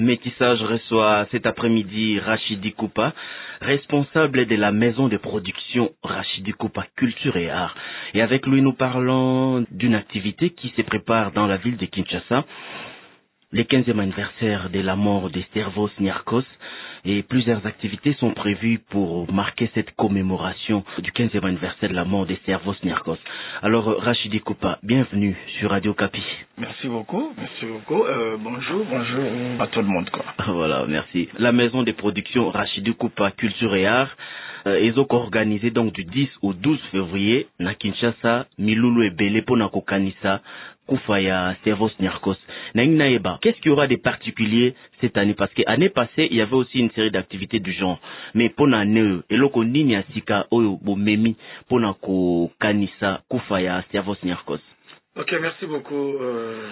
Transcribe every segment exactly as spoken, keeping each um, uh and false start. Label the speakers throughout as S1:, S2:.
S1: Métissage reçoit cet après-midi Rachidi Koupa, responsable de la maison de production Rachidi Koupa Culture et Art. Et avec lui, nous parlons d'une activité qui se prépare dans la ville de Kinshasa, le quinzième anniversaire de la mort de Servos Niarchos. Et plusieurs activités sont prévues pour marquer cette commémoration du quinzième anniversaire de la mort de Servos Niarchos. Alors, Rachidi Koupa, bienvenue sur Radio Kapi.
S2: Merci beaucoup, merci beaucoup. Euh, bonjour, bonjour à tout le monde, quoi.
S1: Voilà, merci. La maison de production Rachidi Koupa Culture et Art, euh, ils ont organisé donc du dix au douze février, na Kinshasa, Milulu et Belé pour Nakokanisa, Koufaya, Servos Niarchos. Naïba, qu'est-ce qu'il y aura de particulier cette année? Parce que l'année passée, il y avait aussi une série d'activités du genre. Mais pour l'année, et loko nini asika oyo bo memi pour Nakokanisa, Koufaya, Servos Niarchos.
S2: Ok, merci beaucoup. Euh...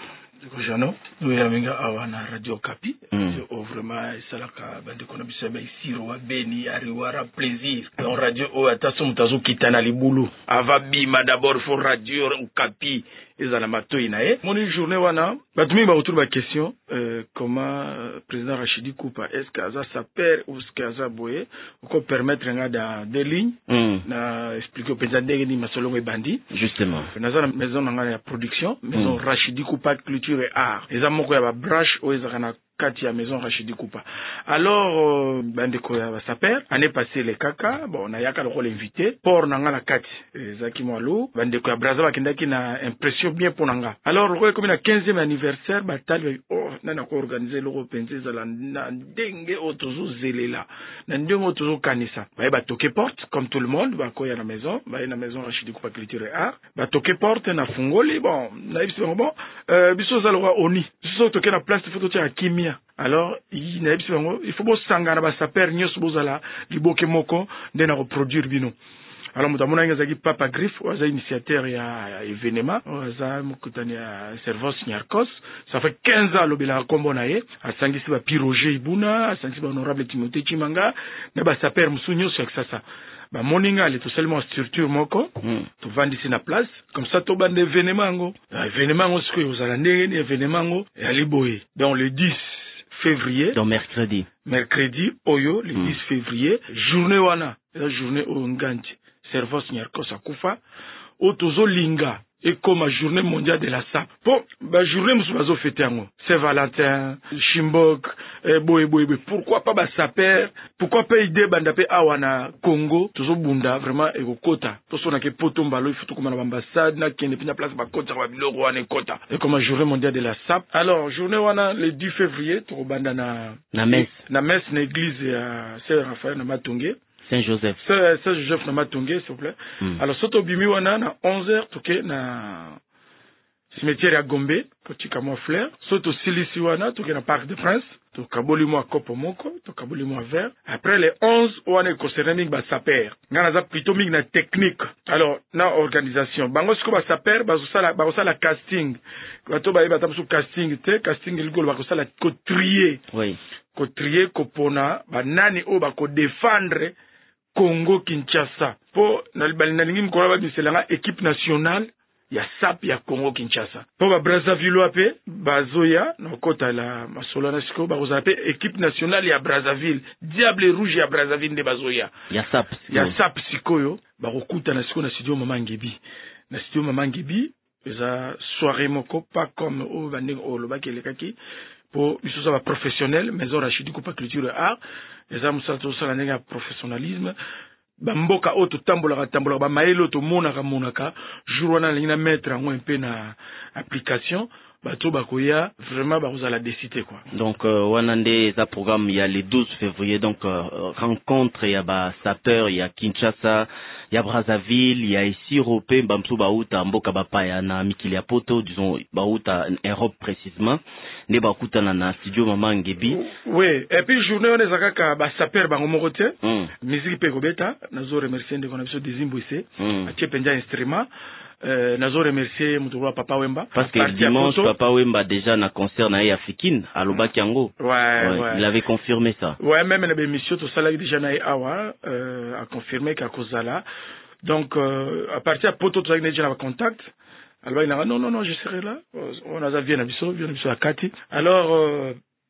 S2: Jano, nous sommes à Radio Kapi. C'est vraiment ça la bande qu'on a ici, Roi Beni, Ariwara, plaisir. En radio, oh, attention, mutazo kitana libulu. Avabima d'abord pour radio Kapi. Et ça la mato inae. Mon journée wana, batumi ba autour de la question, euh, comment euh, président Rachidi Koupa, est-ce qu'aza sa père ou est-ce qu'aza boye, ou qu'on permettre un gars des lignes, mm. na expliquer au président ni masolongo et bandi.
S1: Justement.
S2: Dans la maison de production, maison mm. Rachidi Koupa Culture et Art. Les amoko ya ba branche ou les arana kati ya maison Rachidi Koupa. Alors, euh, bandeko ya sa père, année passée les kaka, bon, on a yaka le rôle invité, pour nanga la kati, zaki mwalo, bandeko ya braza bakindaki na impression bien pour nanga. Alors, le comme na quinzième anniversaire, batal, oh, nana ko organiser le repense za na ndenge otozo zelela, na ndenge otozo kanisa. Ba ba toquer porte, comme tout le monde, ba ko ya na maison, ba na maison Rachidi Koupa Culture et Art, ba toquer porte na fungoli, bon, na ibisi bon, euh, biso za le roi oni, biso toquer na place de photo tia Kimi. Alors, il faut que sangana ba saper nyos bozala liboke moko de na reproduire bino. Alors mutamona ngazaki Papa Griff waza initiateur ya événement waza mukutani ya Servos Niarchos. Ça fait quinze ans lobela kombo na ye asangisi ba Piroger Ibuna, asangisi ba honorable Timothée Chimanga na ba saper musunyo sur ça. Ba moninga le tout seulement structure moko mm. to vandi na place comme ça to bande événement ngo événement ngo siko yozala ndenge événement ngo ya liboye dans le dix février.
S1: Donc mercredi.
S2: Mercredi, Oyo, le mm. dix février. Journée wana. La journée au Nganti. Servos Niarchos Akufa. Otozo Linga. Et comme la journée mondiale de la S A P. Bon, la journée moussouazo fêté ango. Saint-Valentin, Chimbok, eh, boé, boé, boé. Pourquoi pas ba saper? Pourquoi pas idée bandapé awana Congo? Tozo bunda, vraiment, et au kota. Pour son ake poto mbalo, il faut tout comme l'ambassade, na qui n'est pas place, ba kota, ba bilo, wane kota. Et comme la journée mondiale de la S A P. Alors, journée wana, le dix février, to banda na,
S1: na messe.
S2: Na messe, na église, à Saint-Raphaël, na Matongé.
S1: Saint-Joseph.
S2: Saint-Joseph na Matongé, s'il vous plaît. Mm. Alors, soto bimi wana, na onze heures, toke na cimetière ya Gombe, potika mo fleur. Soto silisi wana, toke na Parc des Princes. To kaboli mo kopo moko, to kaboli mo vert. Après les onze, wana concerné ming ba saper. Ngana za plutôt ming na technique. Alors, na organisation. Bango siko ba saper, ba sala, ba sala casting. Bato ba ba tamsu casting te, casting ilgol ba sala ko trier.
S1: Oui.
S2: Ko trier ko pona, ba nani o ba ko défendre Congo Kinshasa. Po na nalingi mkola ba biselanga équipe nationale ya S A P ya Congo Kinshasa. Po ba Brazzaville ape bazoya na kota la masolo na siko ba kozape équipe nationale ya Brazzaville. Diable rouge ya Brazzaville de bazoya.
S1: Ya S A P.
S2: Ya S A P sikoyo ba kokuta na siko na studio Mama Ngebi. Na studio Mama Ngebi eza soirée moko pas comme o banding o lobaki lekaki. Pour ils sont professionnels, maison Rachidi Koupa Culture et Art, les hommes sont tous à la professionnalisme. Bamboka auto tambola tambola ba maelo to monaka monaka jour wana lina mettre en un peu na application bato bakoya vraiment ba la décider quoi.
S1: Donc euh, wanande za programme il y a le douze février donc euh, rencontre il y a ba sapeur il y a Kinshasa il y a Brazzaville il y a ici Europe bamso bauta mboka bapaya na mikili ya poto disons bauta Europe précisément ne bakutana na studio Mama Ngebi.
S2: Oui, et puis journée on ezaka ka ba sapeur bango mokote mm. musique pe kobeta nazo remercier de connexion des Zimbabwe mm. atie penja instrument. Euh, nazo remercier mutuwa Papa Wemba
S1: parce que dimanche Papa Wemba déjà na concert na Yafikine à Lobakiango.
S2: Ouais, ouais, ouais.
S1: Il avait confirmé ça.
S2: Ouais, même na émission to sala déjà na awa euh, a confirmé qu'à Kozala. Donc euh, à partir de poto to sala déjà na contact. Alors il a non non non je serai là. On a bien na biso, bien biso à Kati. Alors euh,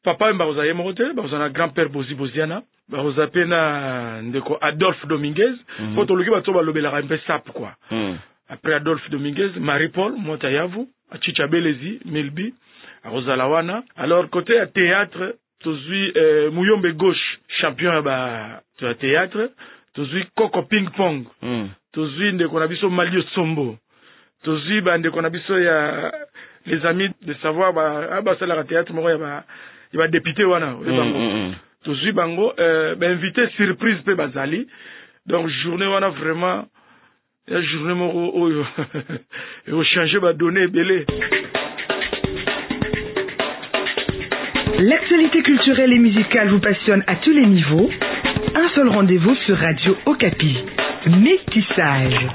S2: papa mba oza yemote ba oza na grand-père Bozi Boziana ba oza pena ndeko Adolphe Dominguez
S1: mm.
S2: poto luki bato balobelaka mpe sap quoi
S1: mm.
S2: après Adolphe Dominguez Marie-Paul Montayavu Achicha Belezi Melbi Rosala wana alors côté à théâtre tozui euh, Muyombe gauche champion ba de théâtre tozui Coco ping pong mm. tozui ndeko na biso Malio Sombo tozui ba ndeko na biso ya les amis de savoir ba ba sala la théâtre moko ya ba il va député wana mm, bango mm, tozui bango euh, ba invité surprise pe bazali donc journée wana vraiment la journée moko oyo et au changer ba donner belé.
S3: L'actualité culturelle et musicale vous passionne à tous les niveaux. Un seul rendez-vous sur Radio Okapi. Métissage.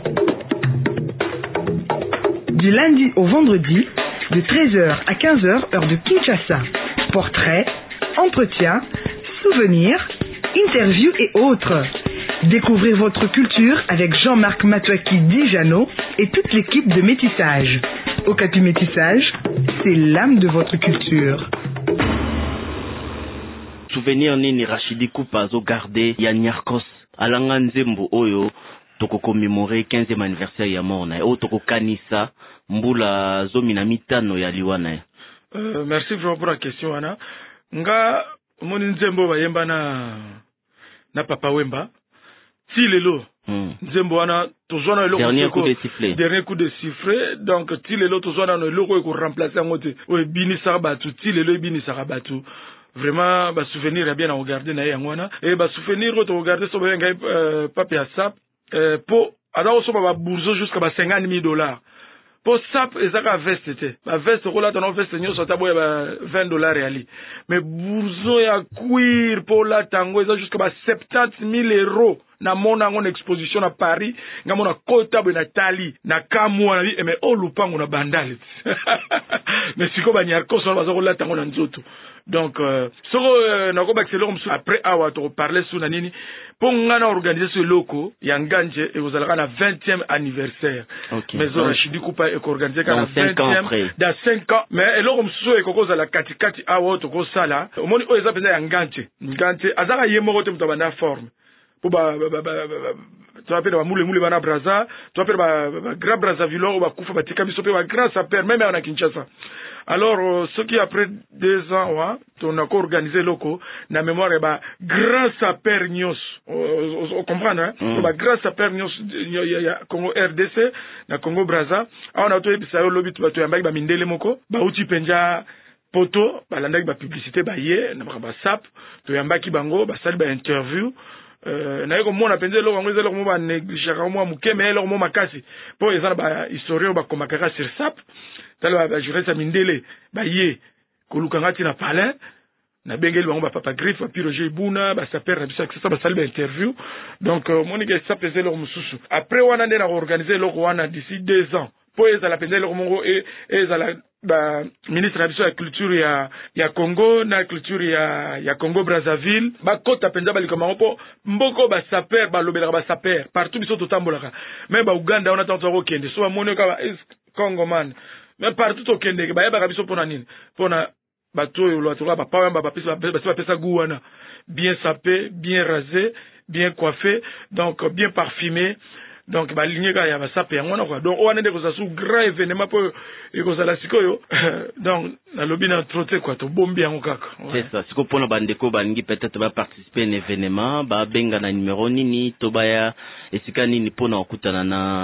S3: Du lundi au vendredi, de treize heures à quinze heures, heure de Kinshasa. Portraits, entretiens, souvenirs, interviews et autres. Découvrez votre culture avec Jean-Marc Matouaki Dijano et toute l'équipe de Métissage. Okapi Métissage, c'est l'âme de votre culture.
S1: Souvenir nini Rachidi Kupa zo garder ya Nyarkos alanga nzembo oyo toko commémorer quinzième anniversaire ya mort na o toko kanisa mbula zomi na mitano ya liwana.
S2: Euh, merci vraiment pour la question ana. Nga moni nzembo bayemba na na Papa Wemba. Ti lelo mm. nzembo wana tozwana eloko
S1: dernier coup de sifflet.
S2: Dernier coup de sifflet donc ti lelo tozwana no eloko ko remplacer ngote o bini sarabatu ti lelo bini sarabatu. Vraiment ba souvenir ya bien à regarder na yangwana et ba souvenir to regarder so ba ngai euh, papi à sap euh, po alors so ba bourgeois jusqu'à ba cinquante mille dollars po sap ezaka veste te ba veste ko la ton veste nyo so tabo ba vingt dollars ali mais bourgeois ya cuir po la tango eza jusqu'à ba soixante mille euros na mona ngone exposition à Paris ngamona kota be na tali na kamwa na mais o lupango na bandale mais siko ba Nyarkos so ba zo la tango na nzoto. Donc euh, soko euh, nako baxelor msu après awa to parler sur nani pour ngana organiser ce loco ya nganje et vous allez na vingtième anniversaire.
S1: Okay.
S2: Maison Rachidi Kupa et organiser kana vingtième dans cinq ans mais eloko msu e kokoza la katikati awa to ko sala omoni o eza pena ya nganje nganje azaka yemo te mutaba na forme pour ba ba ba tu appelles ba moule moule bana braza tu appelles ba grand Brazzaville ou ba kufa batika biso pe ba grand sapeur même à Kinshasa. Alors euh, ce qui après deux ans ouais, on a organisé loco na mémoire ba grand sapeur nyos on comprend hein mm. ba grand sapeur nyos ya Congo R D C na Congo Brazza on a to ebisa yo lobi to yamba ba mindele moko ba uti penja poto ba landa ba publicité ba ye na ba sap to yamba ki bango ba sali ba interview euh na yeko mona penze lo ngwe zelo mo ba négligera mo mukeme lo mo makasi po ezana ba historien ba komakaka sur sap tala ba juré sa mindele ba ye kolukangati na palais na bengeli bango ba papa griffe ba Roger Buna ba saper na bisa ça ba sali ba interview donc euh, monique ça pesait leur mususu après wana ndena organiser lo wana d'ici deux ans po ezala penze lo mongo et ezala ba ministre de la culture ya ya Congo na culture ya ya Congo Brazzaville ba kota penza ba likoma po mboko ba saper ba lobela ba saper partout biso totambolaka même ba Uganda on attend ko kende so ba moneka ba Congo man mais partout au kende ba yeba biso pona nini pona ba to yo lo to ba pa ba pesa ba pesa guana bien sapé bien rasé bien coiffé donc bien parfumé. Donc ba ligne ka ya ba sape ngona quoi donc on ende ko sa sou grand événement pour e ko sala sikoyo donc na lobby na trotter quoi to bombi yango kaka
S1: c'est ça siko pona bandeko bangi peut-être ba participer à un événement ba benga na numéro nini to baya esika nini pona okutana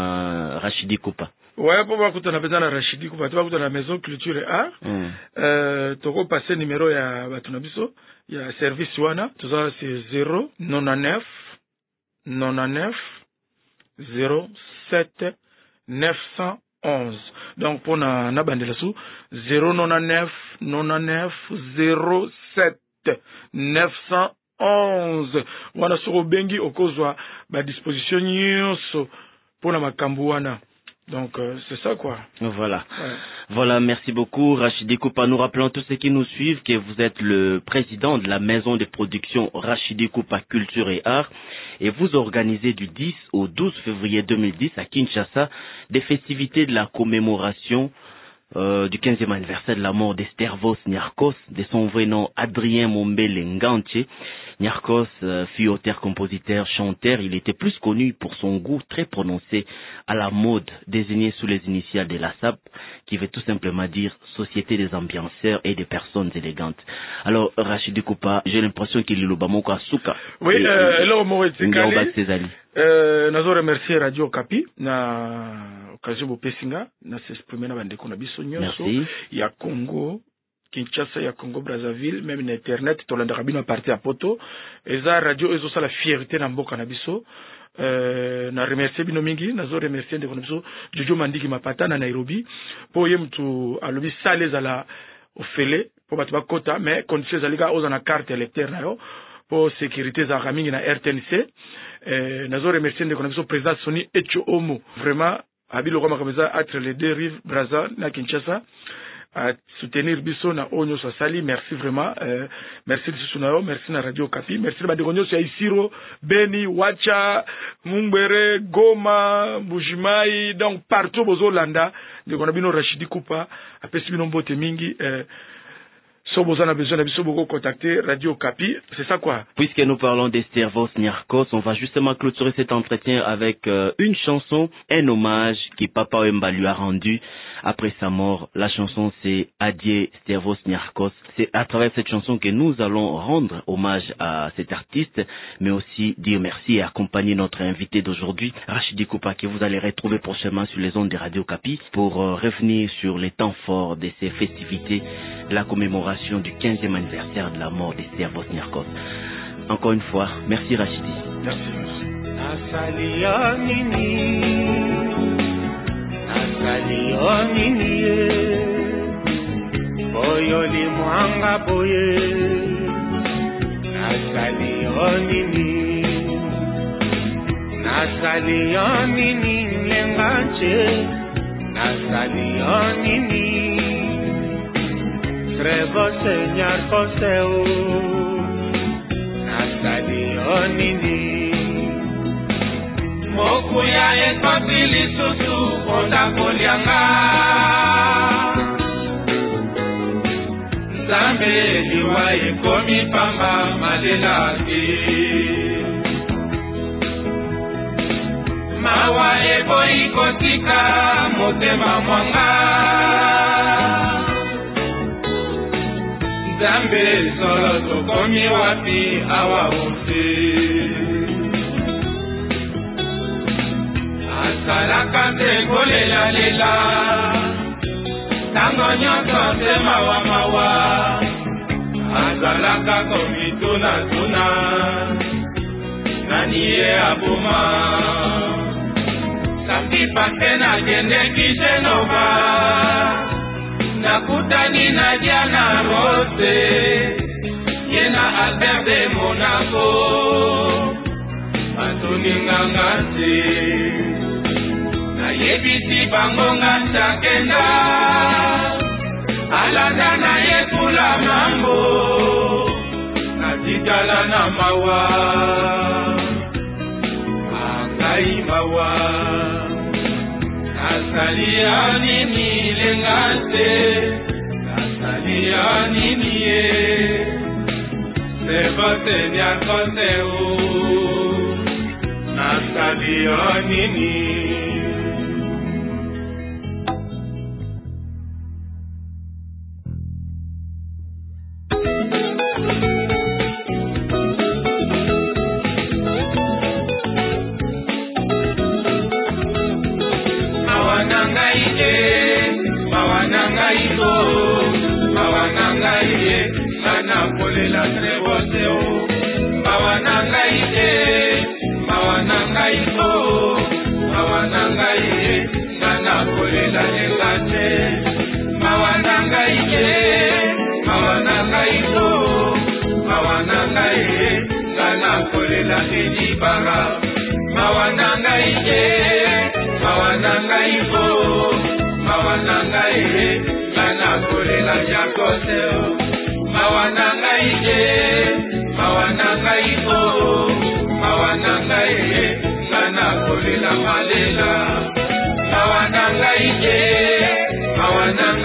S1: na Rachidi Kupa.
S2: Ouais, pour ba kutana peza na Rachidi Kupa to ba kutana na Maison Culture et Art mm. euh to ko passer numéro ya batuna biso ya service wana to ça c'est zéro neuf neuf zéro sept neuf cent onze. Donc pour na na bandela sou zéro neuf neuf zéro sept neuf cent onze. Wana soko bengi okozwa ba disposition nyonso pour na makambu wana. Donc euh, c'est ça quoi.
S1: Voilà.
S2: Ouais.
S1: Voilà, merci beaucoup Rachidi Kupa. Nous rappelons tous ceux qui nous suivent que vous êtes le président de la maison de production Rachidi Kupa Culture et Art et vous organisez du dix au douze février deux mille dix à Kinshasa des festivités de la commémoration euh, du quinzième anniversaire de la mort d'Estervos Niarchos, de son vrai nom Adrien Mombele Nganche. Niarchos euh, fut auteur, compositeur, chanteur. Il était plus connu pour son goût très prononcé à la mode, désigné sous les initiales de la S A P, qui veut tout simplement dire Société des ambianceurs et des personnes élégantes. Alors, Rachid Kupa, j'ai l'impression qu'il est le Bamoko Asuka.
S2: Oui, euh, alors, Mohamed
S1: Sekali.
S2: Euh, nazo remercier Radio Kapi na occasion bo pesinga na s'exprimer na bandeko na biso nyonso ya Congo Kinshasa ya Congo Brazzaville même na internet tolanda kabino parti à poto eza radio ezo sala fierté na mboka na biso. Euh, na remercier bino mingi nazo remercier ndeko na biso Jojo Mandiki Mapata na Nairobi po ye mtu alobi sale za la ofele po batu bakota mais condition za liga oza na carte électeur na yo pour sécurité za ramingi na R T N C. Euh, nazo remercier ndeko na biso président Soni Echo Omo vraiment abilo kama kameza entre les deux rives Brazza na Kinshasa à soutenir biso na onyo sali. Merci vraiment, euh, merci Sunao, merci na Radio Kapi, merci ba de onyo ya Isiro, Beni, Wacha, Mumbere, Goma, Bujimai, donc partout bozolanda de konabino Rachidi Kupa apesi bino mbote mingi. euh, Si vous en avez besoin, vous pouvez contacter Radio Kapi. C'est ça quoi?
S1: Puisque nous parlons d'Estervos Niarchos, on va justement clôturer cet entretien avec euh, une chanson, un hommage que Papa Wemba lui a rendu après sa mort. La chanson c'est Adieu Estervos Niarchos. C'est à travers cette chanson que nous allons rendre hommage à cet artiste, mais aussi dire merci et accompagner notre invité d'aujourd'hui, Rachid Kupa, que vous allez retrouver prochainement sur les ondes de Radio Kapi pour euh, revenir sur les temps forts de ces festivités de la commémoration du quinzième anniversaire de la mort d'Estervos Niarchos. Encore une fois, merci Rachidi.
S2: Merci.
S4: Trevo señar Joseu Nasadio nini Mokuya ekopili susu Konda kolianga Zambe liwa ekomi pamba Malelaki Mawa ebo ikotika Motema mwanga Zambe solo tokomi wapi awa ose Asalaka te kolela lela Tango nyoto te mawa mawa Asalaka komituna tuna Nani ye abuma Sakipa tena jende Kijenova Nakutani na Diana Rose Yena Albert de Monaco Matuninga ngasi Na yebiti bangonga chakenda Alada na yekula mambo Natikala na mawa Akai mawa Nasalia nini lengate Nasalia nini ye Sevote Niarchoseu Nasalia nini Kolela treboseo Mawananga ide Mawananga ito Mawananga ide Nana kolela engate Mawananga ide Mawananga ito Mawananga ide Nana kolela edibara Mawananga ide Mawananga ito Mawananga ide Nana kolela jakoseo Mawananga ije, mawananga ito, mawananga ije, ngana kolela malela. Mawananga ije, mawananga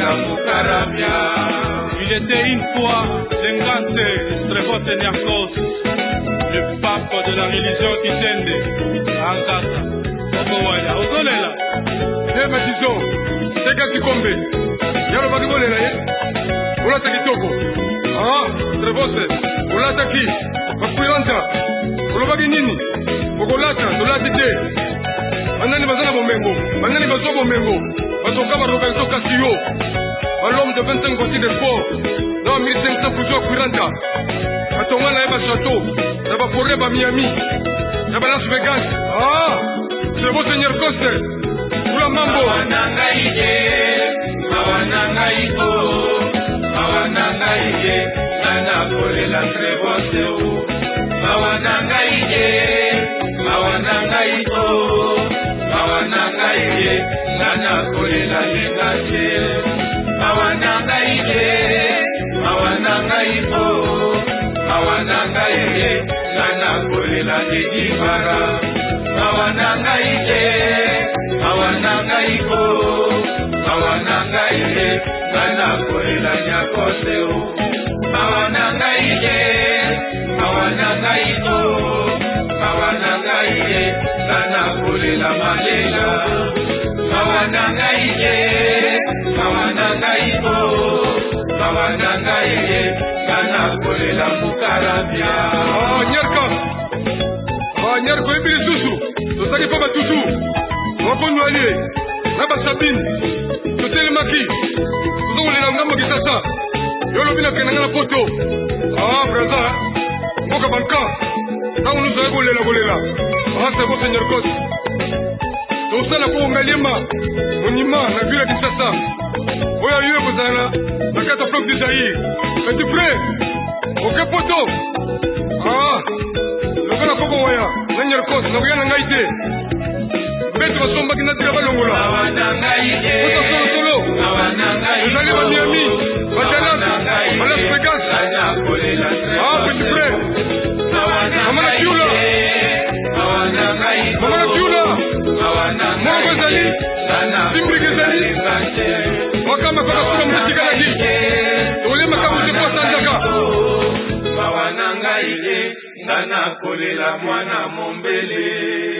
S5: Il était une fois Lengante Trevose Nyakos, le pape de la religion Kitende, Angasa, Okowaya, Okolela.
S6: Eh, Matizo, Teka Kikombe, Yaro Bagibolela, eh? Ulata Kitoko, ah, Trevose, Ulata Ki, Bakuiranta, Ulobagi Nini, Okolata, Ulati Te, Manani Bazana Bomengo, Manani Bazo Bomengo, Bazokama Robenzo Castillo. L'homme de vingt-cinq voitures de sport, dans mille cinq cents Peugeot Quiranta, à ton là, il château, ça va forêt à Miami, ça va Las Vegas. Ah, c'est beau Seigneur Coste, pour la Mambo.
S4: Mawanangaïe, Mawanangaïko, Mawanangaïe, Nana Kolela Trevoseo, Mawanangaïe, Mawanangaïko, Mawanangaïe, Nana Kolela Legase. Mawanangaïe, Mawanangaïko, Mawanangaïe, Nana Kolela Legibara. Mawanangaïe, Mawanangaïko, Mawanangaïe, Nana Kolela Nyakoseo. Mawanangaïe, Mawanangaïko, Mawanangaïe, Nana Kolela Malela. Mawanangaïe, Mawanangaïko, Mawanangaïe, Nana Kolela Mukarabia.
S6: Ah, Nyarka, ah, Nyarko Ebili Susu, Tosaki Papa Tutu, Wakonu Ali, Naba Sabine, Totele Maki, Tozongo Lela Ngambo Kisasa, Yolo Bina Kenangana Poto. Ah, Braza, Moka Banka, Tango nous avons Lela Golela. Ah, c'est bon, Seigneur Kos. Tosala ko Ngaliema, Monima, na Villa Kisasa. Oya yue kozala, na kata bloc du Zaïre. Es-tu prêt? Ok, poto. Ah, le gars Koko Waya, Nanyar Kos, na Guyana Ngaïté. Beto Somba qui n'a tiré pas l'ongola. Poto solo solo. Les allées à Miami, à Dallas, à Las Vegas. Ah, es-tu prêt? Maman la Tioula. Maman la Tioula. Mongo Zali. Simbri Gezali. Wakama Kaka Sula Moutika Laki. Tole Makamu Sepo Sanjaka.
S4: Mawanangaïe, Nana Kolela Mwana Mombele.